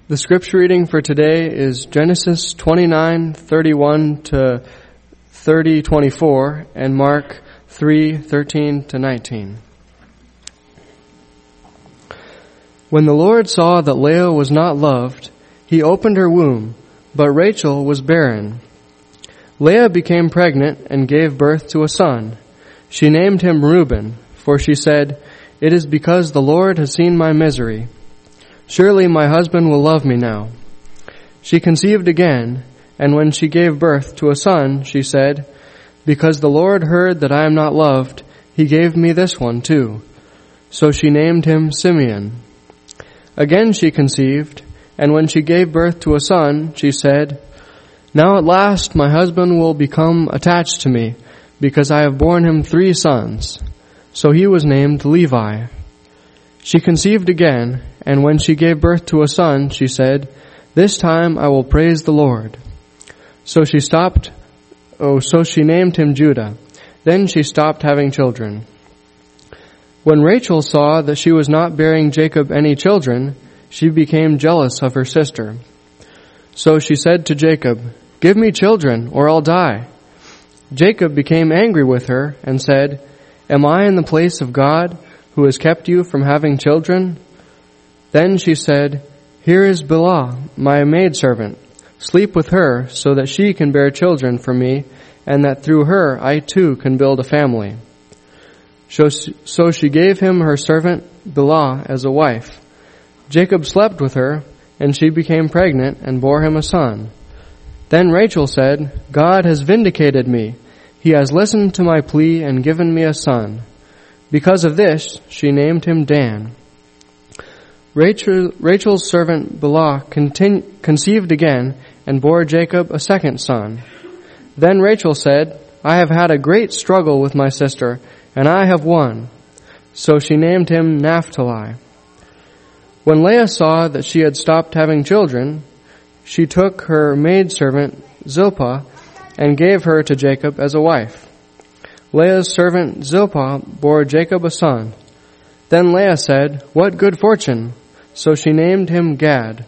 The scripture reading for today is Genesis 29:31 to 30:24 and Mark 3:13 to 19. When the Lord saw that Leah was not loved, he opened her womb, but Rachel was barren. Leah became pregnant and gave birth to a son. She named him Reuben, for she said, "It is because the Lord has seen my misery. Surely my husband will love me now." She conceived again, and when she gave birth to a son, she said, "Because the Lord heard that I am not loved, he gave me this one too." So she named him Simeon. Again she conceived, and when she gave birth to a son, she said, "Now at last my husband will become attached to me, because I have borne him 3 sons." So he was named Levi. She conceived again, and when she gave birth to a son, she said, "This time I will praise the Lord." So she named him Judah. Then she stopped having children. When Rachel saw that she was not bearing Jacob any children, she became jealous of her sister. So she said to Jacob, "Give me children, or I'll die." Jacob became angry with her and said, "Am I in the place of God, who has kept you from having children?" Then she said, "Here is Bilhah, my maidservant. Sleep with her, so that she can bear children for me, and that through her I too can build a family." So she gave him her servant Bilhah as a wife. Jacob slept with her, and she became pregnant and bore him a son. Then Rachel said, "God has vindicated me. He has listened to my plea and given me a son." Because of this, she named him Dan. Rachel's servant Bilhah conceived again and bore Jacob a second son. Then Rachel said, "I have had a great struggle with my sister, and I have won." So she named him Naphtali. When Leah saw that she had stopped having children, she took her maidservant Zilpah and gave her to Jacob as a wife. Leah's servant Zilpah bore Jacob a son. Then Leah said, "What good fortune!" So she named him Gad.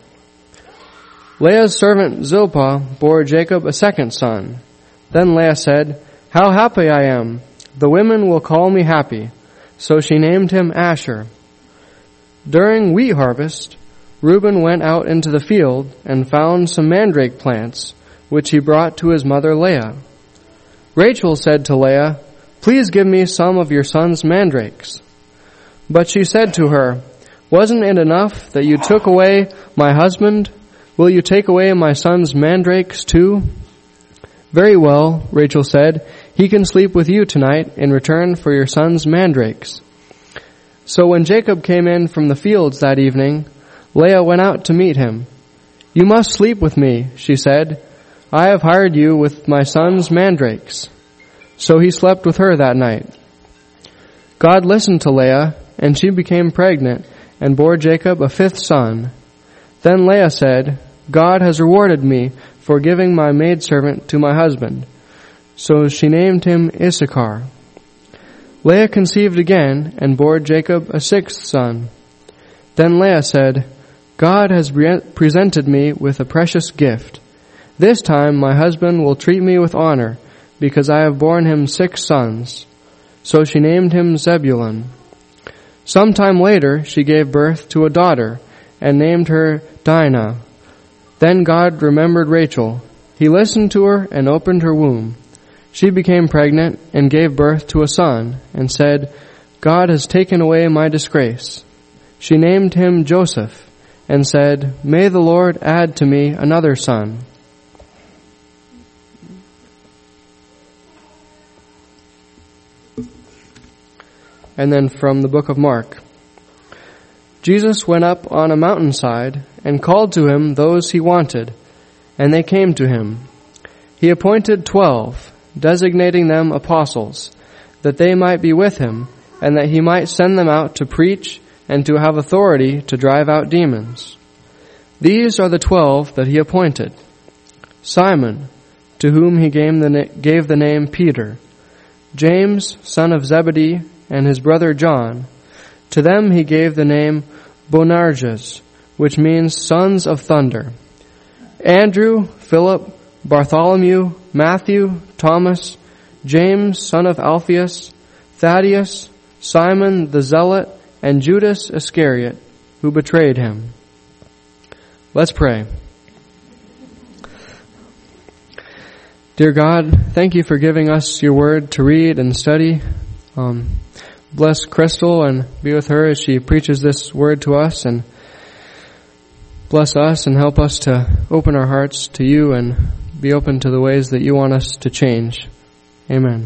Leah's servant Zilpah bore Jacob a second son. Then Leah said, "How happy I am! The women will call me happy." So she named him Asher. During wheat harvest, Reuben went out into the field and found some mandrake plants, which he brought to his mother Leah. Rachel said to Leah, "Please give me some of your son's mandrakes." But she said to her, "Wasn't it enough that you took away my husband? Will you take away my son's mandrakes too?" "Very well," Rachel said, "he can sleep with you tonight in return for your son's mandrakes." So when Jacob came in from the fields that evening, Leah went out to meet him. "You must sleep with me," she said. "I have hired you with my son's mandrakes." So he slept with her that night. God listened to Leah, and she became pregnant and bore Jacob a 5th son. Then Leah said, "God has rewarded me for giving my maidservant to my husband." So she named him Issachar. Leah conceived again and bore Jacob a 6th son. Then Leah said, "God has presented me with a precious gift. This time my husband will treat me with honor, because I have borne him 6 sons." So she named him Zebulun. Some time later she gave birth to a daughter and named her Dinah. Then God remembered Rachel. He listened to her and opened her womb. She became pregnant and gave birth to a son and said, "God has taken away my disgrace." She named him Joseph and said, "May the Lord add to me another son." And then from the book of Mark. Jesus went up on a mountainside and called to him those he wanted, and they came to him. He appointed 12, designating them apostles, that they might be with him, and that he might send them out to preach and to have authority to drive out demons. These are the 12 that he appointed: Simon, to whom he gave the name Peter; James, son of Zebedee, and his brother John. To them he gave the name Boanerges, which means sons of thunder. Andrew, Philip, Bartholomew, Matthew, Thomas, James, son of Alphaeus, Thaddeus, Simon the Zealot, and Judas Iscariot, who betrayed him. Let's pray. Dear God, thank you for giving us your word to read and study. Bless Crystal and be with her as she preaches this word to us, and bless us and help us to open our hearts to you and be open to the ways that you want us to change. Amen.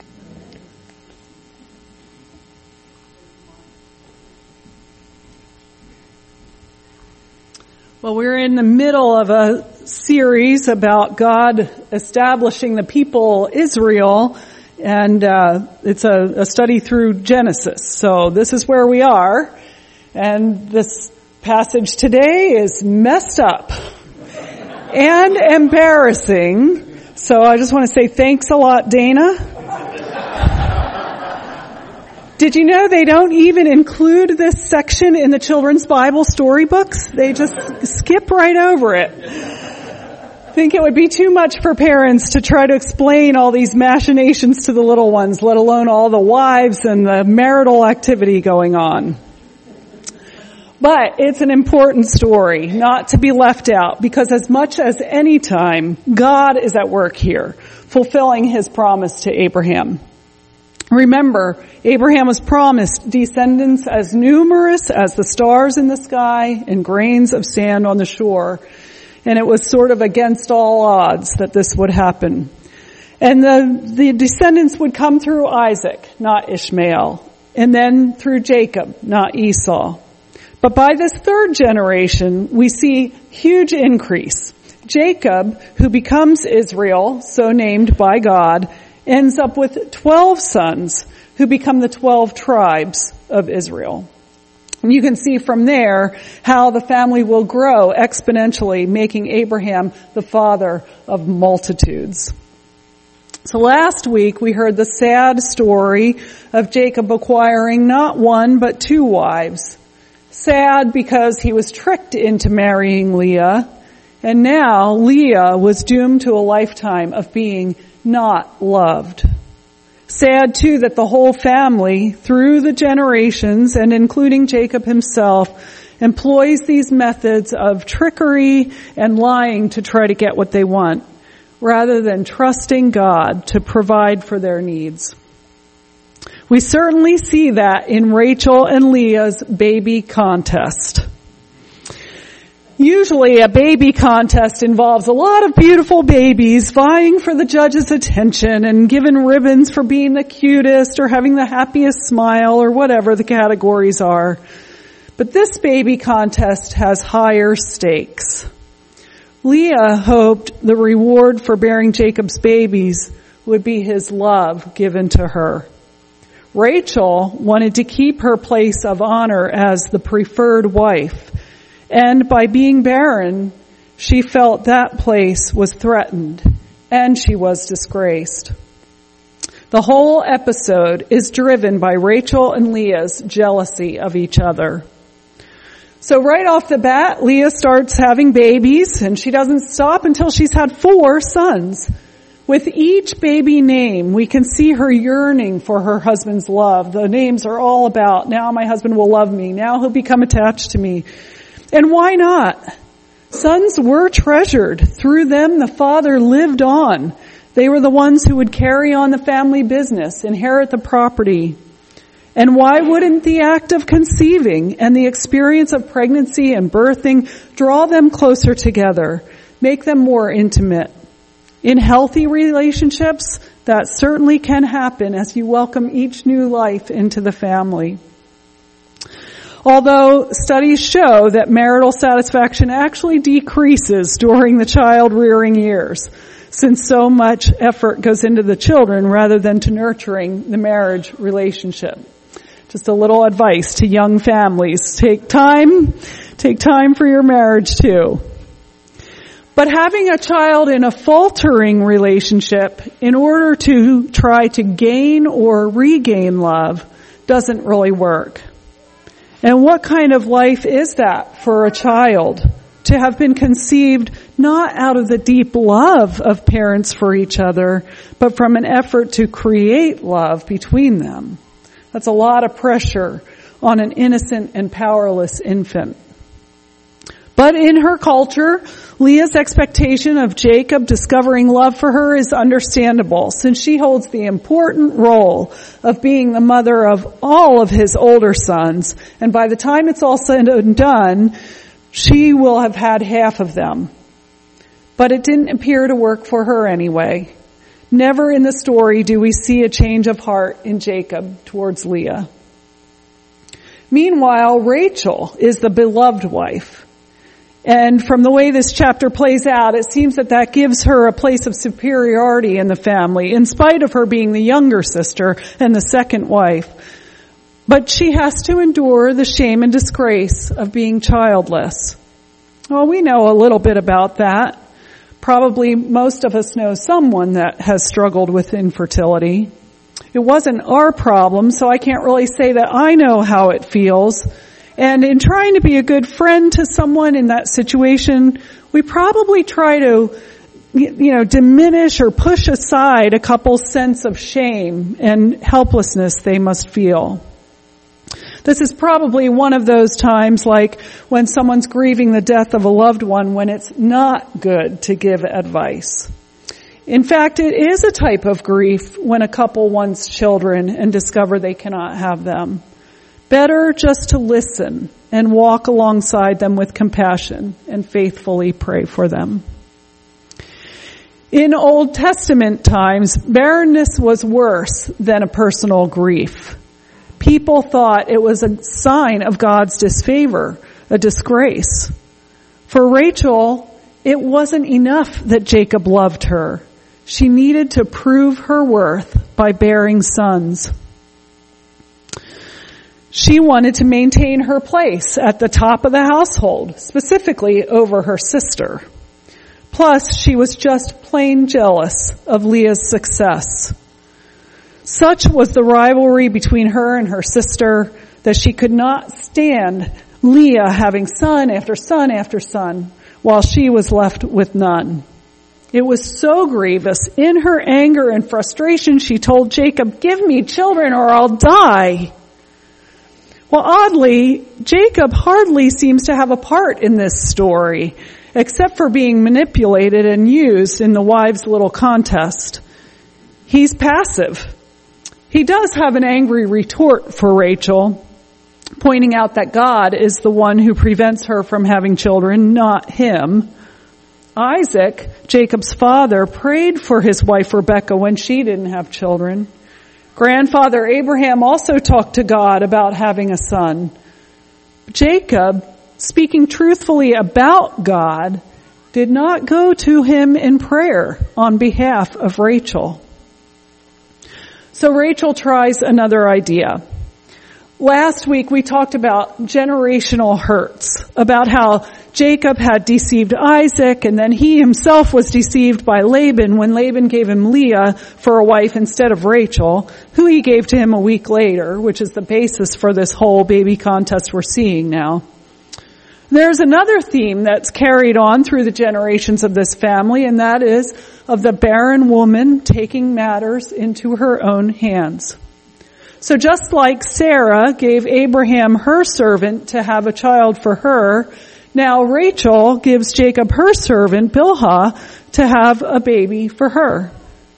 Well, we're in the middle of a series about God establishing the people Israel, and it's a study through Genesis. So this is where we are, and this passage today is messed up and embarrassing. So I just want to say thanks a lot, Dana. Did you know they don't even include this section in the children's Bible storybooks? They just skip right over it. I think it would be too much for parents to try to explain all these machinations to the little ones, let alone all the wives and the marital activity going on. But it's an important story, not to be left out, because as much as any time, God is at work here, fulfilling his promise to Abraham. Remember, Abraham was promised descendants as numerous as the stars in the sky and grains of sand on the shore. And it was sort of against all odds that this would happen. And the descendants would come through Isaac, not Ishmael, and then through Jacob, not Esau. But by this third generation, we see huge increase. Jacob, who becomes Israel, so named by God, ends up with 12 sons who become the 12 tribes of Israel. And you can see from there how the family will grow exponentially, making Abraham the father of multitudes. So last week we heard the sad story of Jacob acquiring not one but two wives. Sad because he was tricked into marrying Leah, and now Leah was doomed to a lifetime of being not loved. Sad too that the whole family, through the generations and including Jacob himself, employs these methods of trickery and lying to try to get what they want, rather than trusting God to provide for their needs. We certainly see that in Rachel and Leah's baby contest. Usually a baby contest involves a lot of beautiful babies vying for the judge's attention and given ribbons for being the cutest or having the happiest smile or whatever the categories are. But this baby contest has higher stakes. Leah hoped the reward for bearing Jacob's babies would be his love given to her. Rachel wanted to keep her place of honor as the preferred wife. And by being barren, she felt that place was threatened and she was disgraced. The whole episode is driven by Rachel and Leah's jealousy of each other. So right off the bat, Leah starts having babies, and she doesn't stop until she's had 4 sons. With each baby name, we can see her yearning for her husband's love. The names are all about, now my husband will love me, now he'll become attached to me. And why not? Sons were treasured. Through them, the father lived on. They were the ones who would carry on the family business, inherit the property. And why wouldn't the act of conceiving and the experience of pregnancy and birthing draw them closer together, make them more intimate? In healthy relationships, that certainly can happen as you welcome each new life into the family. Although studies show that marital satisfaction actually decreases during the child-rearing years, since so much effort goes into the children rather than to nurturing the marriage relationship. Just a little advice to young families. Take time for your marriage too. But having a child in a faltering relationship in order to try to gain or regain love doesn't really work. And what kind of life is that for a child? To have been conceived not out of the deep love of parents for each other, but from an effort to create love between them. That's a lot of pressure on an innocent and powerless infant. But in her culture, Leah's expectation of Jacob discovering love for her is understandable, since she holds the important role of being the mother of all of his older sons. And by the time it's all said and done, she will have had half of them. But it didn't appear to work for her anyway. Never in the story do we see a change of heart in Jacob towards Leah. Meanwhile, Rachel is the beloved wife. And from the way this chapter plays out, it seems that gives her a place of superiority in the family, in spite of her being the younger sister and the second wife. But she has to endure the shame and disgrace of being childless. Well, we know a little bit about that. Probably most of us know someone that has struggled with infertility. It wasn't our problem, so I can't really say that I know how it feels. And in trying to be a good friend to someone in that situation, we probably try to, diminish or push aside a couple's sense of shame and helplessness they must feel. This is probably one of those times like when someone's grieving the death of a loved one when it's not good to give advice. In fact, it is a type of grief when a couple wants children and discover they cannot have them. Better just to listen and walk alongside them with compassion and faithfully pray for them. In Old Testament times, barrenness was worse than a personal grief. People thought it was a sign of God's disfavor, a disgrace. For Rachel, it wasn't enough that Jacob loved her. She needed to prove her worth by bearing sons. She wanted to maintain her place at the top of the household, specifically over her sister. Plus, she was just plain jealous of Leah's success. Such was the rivalry between her and her sister that she could not stand Leah having son after son after son, while she was left with none. It was so grievous. In her anger and frustration, she told Jacob, "Give me children or I'll die." Well, oddly, Jacob hardly seems to have a part in this story, except for being manipulated and used in the wives' little contest. He's passive. He does have an angry retort for Rachel, pointing out that God is the one who prevents her from having children, not him. Isaac, Jacob's father, prayed for his wife Rebekah when she didn't have children. Grandfather Abraham also talked to God about having a son. Jacob, speaking truthfully about God, did not go to him in prayer on behalf of Rachel. So Rachel tries another idea. Last week we talked about generational hurts, about how Jacob had deceived Isaac and then he himself was deceived by Laban when Laban gave him Leah for a wife instead of Rachel, who he gave to him a week later, which is the basis for this whole baby contest we're seeing now. There's another theme that's carried on through the generations of this family, and that is of the barren woman taking matters into her own hands. So just like Sarah gave Abraham her servant to have a child for her, now Rachel gives Jacob her servant, Bilhah, to have a baby for her.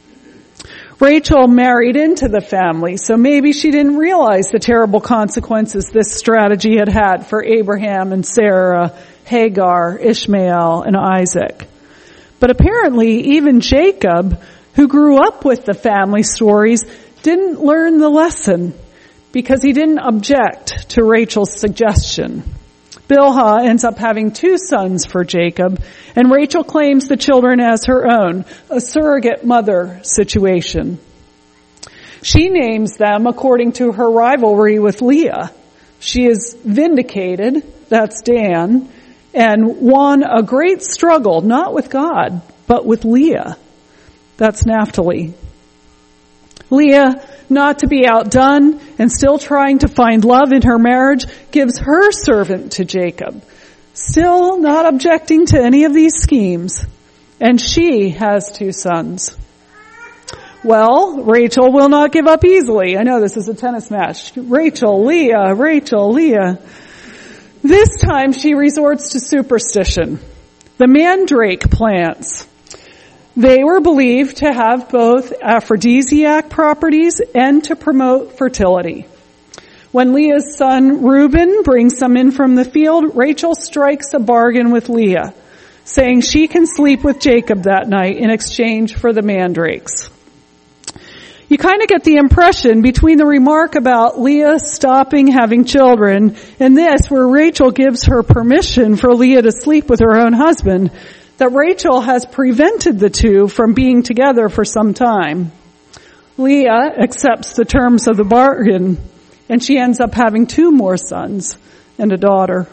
Rachel married into the family, so maybe she didn't realize the terrible consequences this strategy had had for Abraham and Sarah, Hagar, Ishmael, and Isaac. But apparently even Jacob, who grew up with the family stories, didn't learn the lesson because he didn't object to Rachel's suggestion. Bilhah ends up having 2 sons for Jacob, and Rachel claims the children as her own, a surrogate mother situation. She names them according to her rivalry with Leah. She is vindicated, that's Dan, and won a great struggle, not with God, but with Leah. That's Naphtali. Leah, not to be outdone and still trying to find love in her marriage, gives her servant to Jacob, still not objecting to any of these schemes. And she has 2 sons. Well, Rachel will not give up easily. I know this is a tennis match. Rachel, Leah. This time she resorts to superstition. The mandrake plants. They were believed to have both aphrodisiac properties and to promote fertility. When Leah's son Reuben brings some in from the field, Rachel strikes a bargain with Leah, saying she can sleep with Jacob that night in exchange for the mandrakes. You kind of get the impression between the remark about Leah stopping having children and this, where Rachel gives her permission for Leah to sleep with her own husband, that Rachel has prevented the two from being together for some time. Leah accepts the terms of the bargain, and she ends up having 2 more sons and a daughter.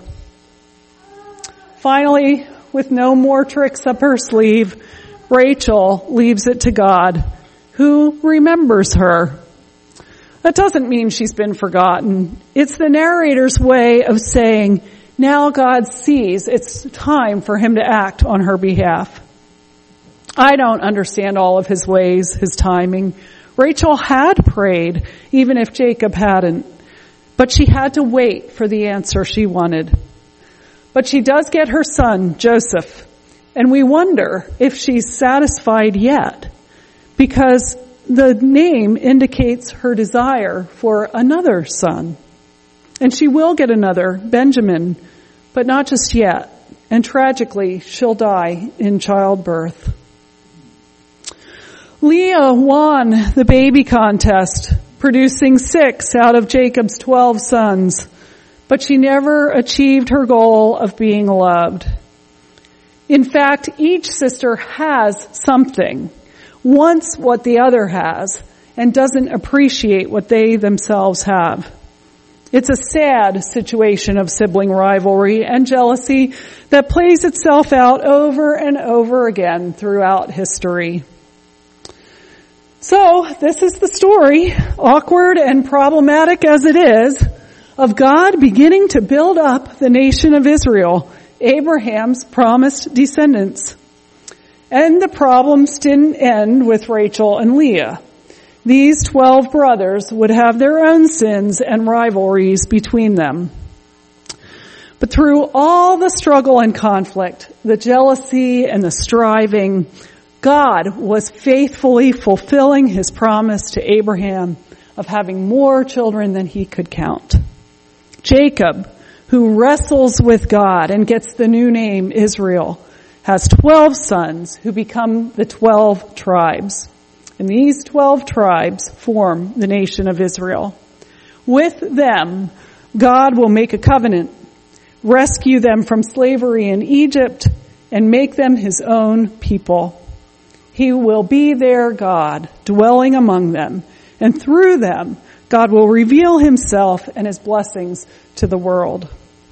Finally, with no more tricks up her sleeve, Rachel leaves it to God, who remembers her. That doesn't mean she's been forgotten. It's the narrator's way of saying, now God sees it's time for him to act on her behalf. I don't understand all of his ways, his timing. Rachel had prayed, even if Jacob hadn't. But she had to wait for the answer she wanted. But she does get her son, Joseph. And we wonder if she's satisfied yet, because the name indicates her desire for another son. And she will get another, Benjamin, but not just yet. And tragically, she'll die in childbirth. Leah won the baby contest, producing 6 out of Jacob's 12 sons, but she never achieved her goal of being loved. In fact, each sister has something, wants what the other has, and doesn't appreciate what they themselves have. It's a sad situation of sibling rivalry and jealousy that plays itself out over and over again throughout history. So, this is the story, awkward and problematic as it is, of God beginning to build up the nation of Israel, Abraham's promised descendants. And the problems didn't end with Rachel and Leah. These 12 brothers would have their own sins and rivalries between them. But through all the struggle and conflict, the jealousy and the striving, God was faithfully fulfilling his promise to Abraham of having more children than he could count. Jacob, who wrestles with God and gets the new name Israel, has 12 sons who become the 12 tribes. And these 12 tribes form the nation of Israel. With them, God will make a covenant, rescue them from slavery in Egypt, and make them his own people. He will be their God, dwelling among them, and through them, God will reveal himself and his blessings to the world.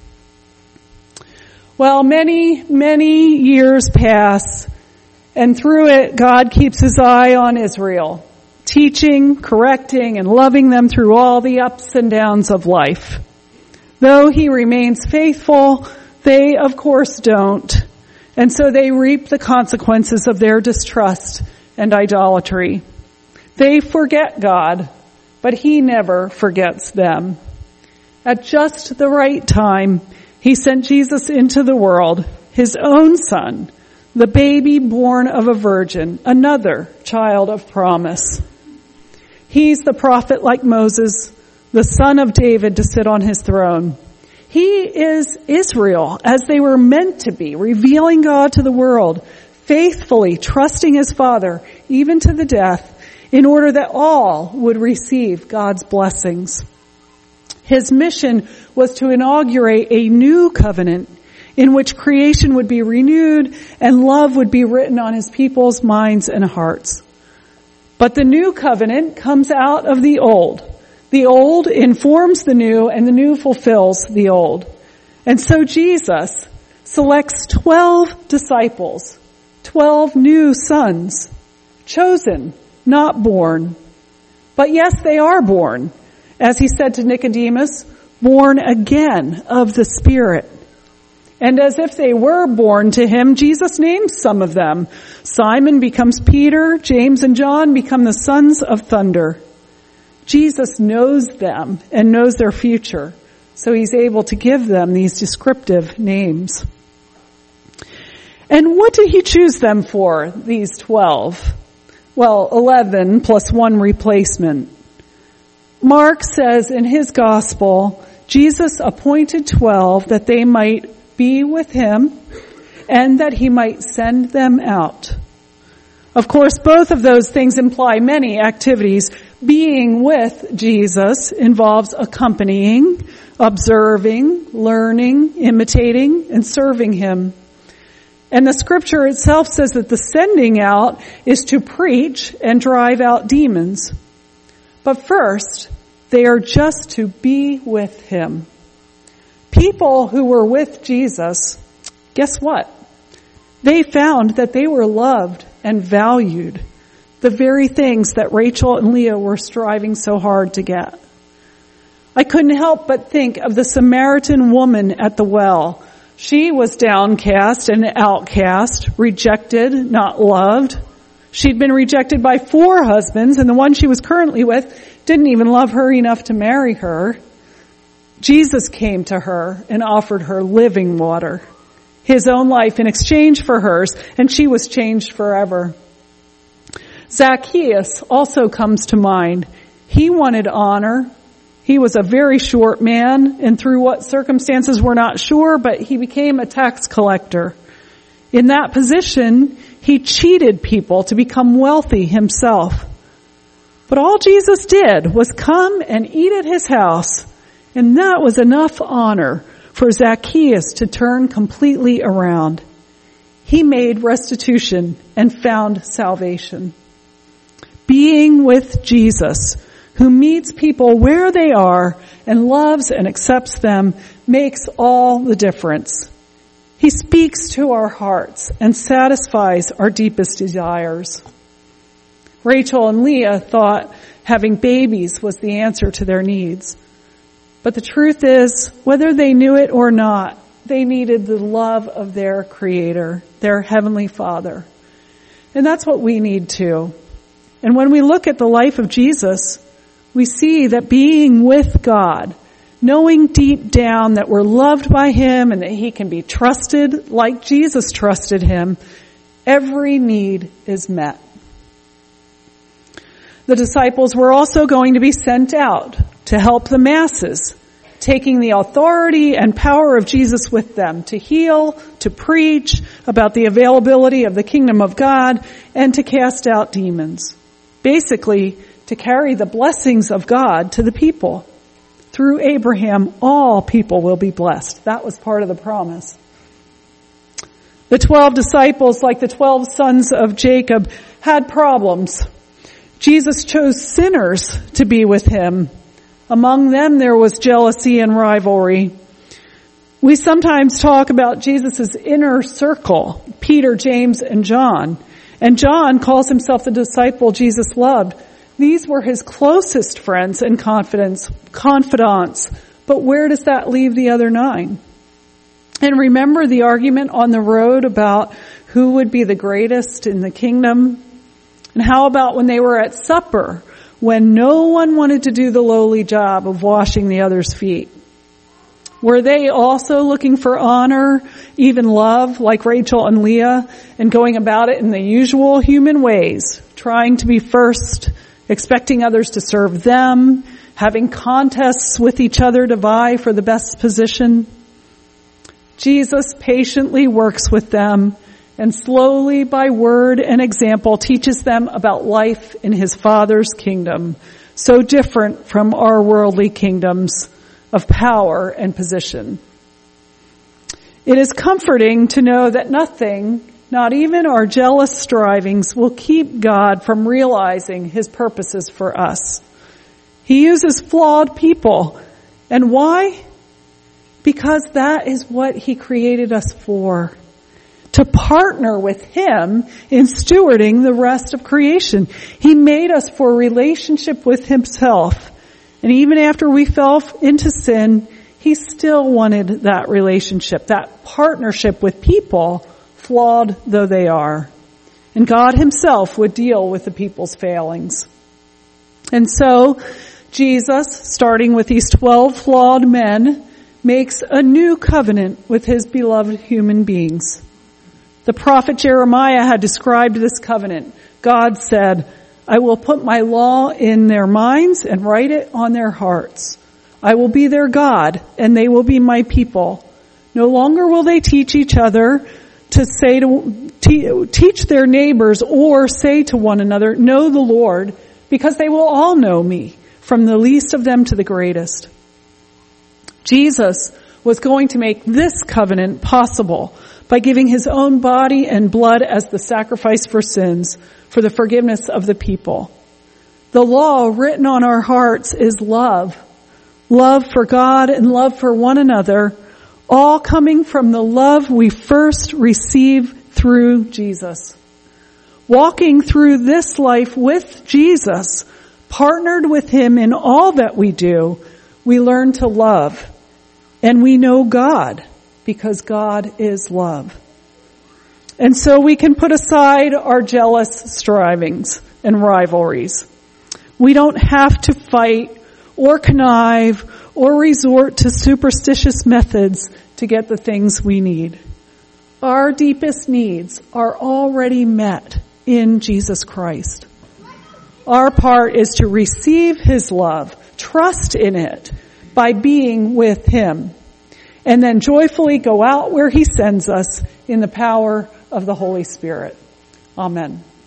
Well, many, many years pass, and through it, God keeps his eye on Israel, teaching, correcting, and loving them through all the ups and downs of life. Though he remains faithful, they, of course, don't. And so they reap the consequences of their distrust and idolatry. They forget God, but he never forgets them. At just the right time, he sent Jesus into the world, his own son, the baby born of a virgin, another child of promise. He's the prophet like Moses, the son of David to sit on his throne. He is Israel as they were meant to be, revealing God to the world, faithfully trusting his Father, even to the death, in order that all would receive God's blessings. His mission was to inaugurate a new covenant in which creation would be renewed and love would be written on his people's minds and hearts. But the new covenant comes out of the old. The old informs the new, and the new fulfills the old. And so Jesus selects 12 disciples, 12 new sons, chosen, not born, But yes, they are born, as he said to Nicodemus, born again of the Spirit. And as if they were born to him, Jesus names some of them. Simon becomes Peter, James and John become the sons of thunder. Jesus knows them and knows their future, so he's able to give them these descriptive names. And what did he choose them for, these 12? Well, 11 plus one replacement. Mark says in his gospel, Jesus appointed 12 that they might be with him and that he might send them out. Of course, both of those things imply many activities. Being with Jesus involves accompanying, observing, learning, imitating, and serving him. And the scripture itself says that the sending out is to preach and drive out demons. But first, they are just to be with him. People who were with Jesus, guess what? They found that they were loved and valued, the very things that Rachel and Leah were striving so hard to get. I couldn't help but think of the Samaritan woman at the well. She was downcast and outcast, rejected, not loved. She'd been rejected by 4 husbands, and the one she was currently with didn't even love her enough to marry her. Jesus came to her and offered her living water, his own life in exchange for hers, and she was changed forever. Zacchaeus also comes to mind. He wanted honor. He was a very short man, and through what circumstances we're not sure, but he became a tax collector. In that position, he cheated people to become wealthy himself. But all Jesus did was come and eat at his house, and that was enough honor for Zacchaeus to turn completely around. He made restitution and found salvation. Being with Jesus, who meets people where they are and loves and accepts them, makes all the difference. He speaks to our hearts and satisfies our deepest desires. Rachel and Leah thought having babies was the answer to their needs. But the truth is, whether they knew it or not, they needed the love of their Creator, their Heavenly Father. And that's what we need too. And when we look at the life of Jesus, we see that being with God, knowing deep down that we're loved by him and that he can be trusted like Jesus trusted him, every need is met. The disciples were also going to be sent out to help the masses, taking the authority and power of Jesus with them to heal, to preach about the availability of the kingdom of God, and to cast out demons. Basically, to carry the blessings of God to the people. Through Abraham, all people will be blessed. That was part of the promise. The 12 disciples, like the 12 sons of Jacob, had problems. Jesus chose sinners to be with him. Among them, there was jealousy and rivalry. We sometimes talk about Jesus' inner circle, Peter, James, and John. And John calls himself the disciple Jesus loved. These were his closest friends and confidants. But where does that leave the other 9? And remember the argument on the road about who would be the greatest in the kingdom? And how about when they were at supper, when no one wanted to do the lowly job of washing the other's feet? Were they also looking for honor, even love, like Rachel and Leah, and going about it in the usual human ways, trying to be first, expecting others to serve them, having contests with each other to vie for the best position? Jesus patiently works with them and slowly, by word and example, teaches them about life in his Father's kingdom, so different from our worldly kingdoms of power and position. It is comforting to know that nothing, not even our jealous strivings, will keep God from realizing his purposes for us. He uses flawed people. And why? Because that is what he created us for. to partner with Him in stewarding the rest of creation. He made us for a relationship with Himself. And even after we fell into sin, He still wanted that relationship, that partnership with people, flawed though they are. And God Himself would deal with the people's failings. And so, Jesus, starting with these 12 flawed men, makes a new covenant with His beloved human beings. The prophet Jeremiah had described this covenant. God said, I will put my law in their minds and write it on their hearts. I will be their God, and they will be my people. No longer will they teach each other to say teach their neighbors or say to one another, know the Lord, because they will all know me, from the least of them to the greatest. Jesus was going to make this covenant possible by giving His own body and blood as the sacrifice for sins, for the forgiveness of the people. The law written on our hearts is love. Love for God and love for one another, all coming from the love we first received through Jesus. Walking through this life with Jesus, partnered with Him in all that we do, we learn to love. And we know God, because God is love. And so we can put aside our jealous strivings and rivalries. We don't have to fight or connive or resort to superstitious methods to get the things we need. Our deepest needs are already met in Jesus Christ. Our part is to receive His love, trust in it by being with Him, and then joyfully go out where He sends us in the power of the Holy Spirit. Amen.